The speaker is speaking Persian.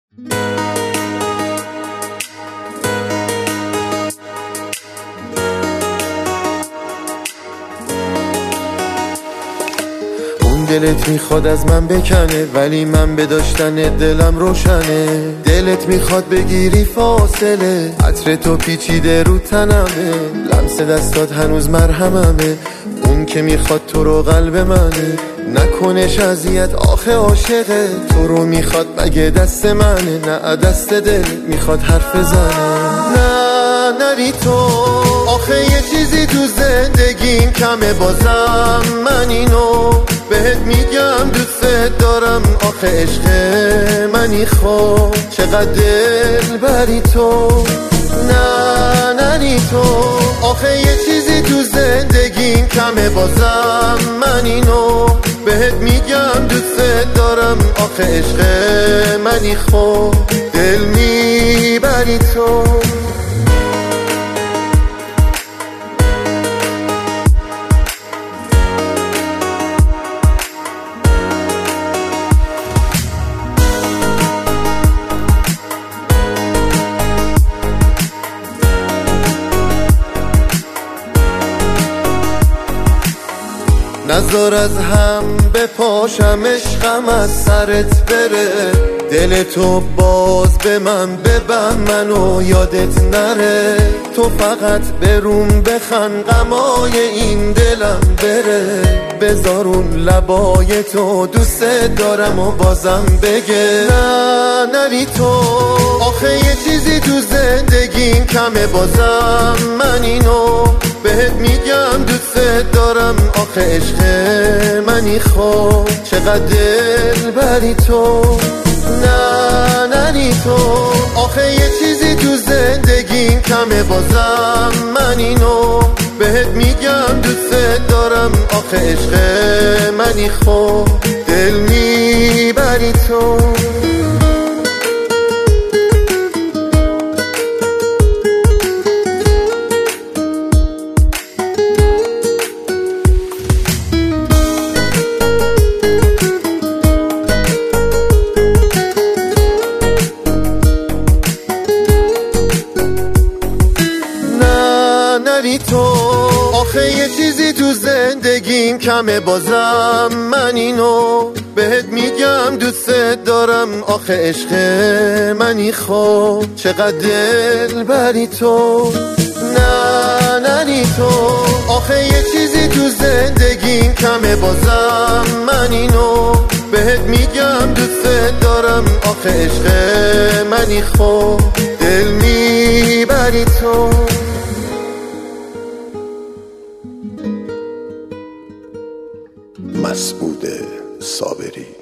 دلت میخواد از من بکنه ولی من به داشتن دلم روشنه. دلت میخواد بگیری فاصله، عطر تو پیچیده رو تنمه، لمس دستات هنوز مرهممه. اون که میخواد تو رو قلب منه، نکنش اذیت آخه عاشقه. تو رو میخواد مگه دست منه؟ نه دست دل میخواد حرف زنه. نه نری تو، آخه یه چیزی تو زندگیم کمه بازم من اینو بهت میگم دوست دارم. آخه عشق منی خب چقدر دل بری تو. نه نری تو، آخه یه چیزی تو زندگیم کمه بازم من اینو بهت میگم دوست دارم. آخه عشق منی خب دل میبری تو. نذار از هم بپاشم عشقم از سرت بره. دل تو باز به من ببن منو یادت نره. تو فقط بروم بخند غمای این دلم بره. بذارون لبای تو دوست دارم و بازم بگه. نه نری تو، آخه یه چیزی تو زندگیم کمه بازم من اینو بهت میگم دوست دارم. آخه عشق منی خب چقدر دل بری تو. نه نری تو، آخه یه چیزی تو زندگیم کمه بازم من اینو بهت میگم دوست دارم. آخه عشق منی خب دل میبری تو. نری تو، آخه یه چیزی تو زندگیم کمه بازم من اینو بهت میگم دوست دارم. آخه عشق منی خب چقدر دل بری تو. نه نری تو، آخه یه چیزی تو زندگیم کمه بازم من اینو بهت میگم دوست دارم. آخه عشق منی خب دل میبری تو. مسعود صابری.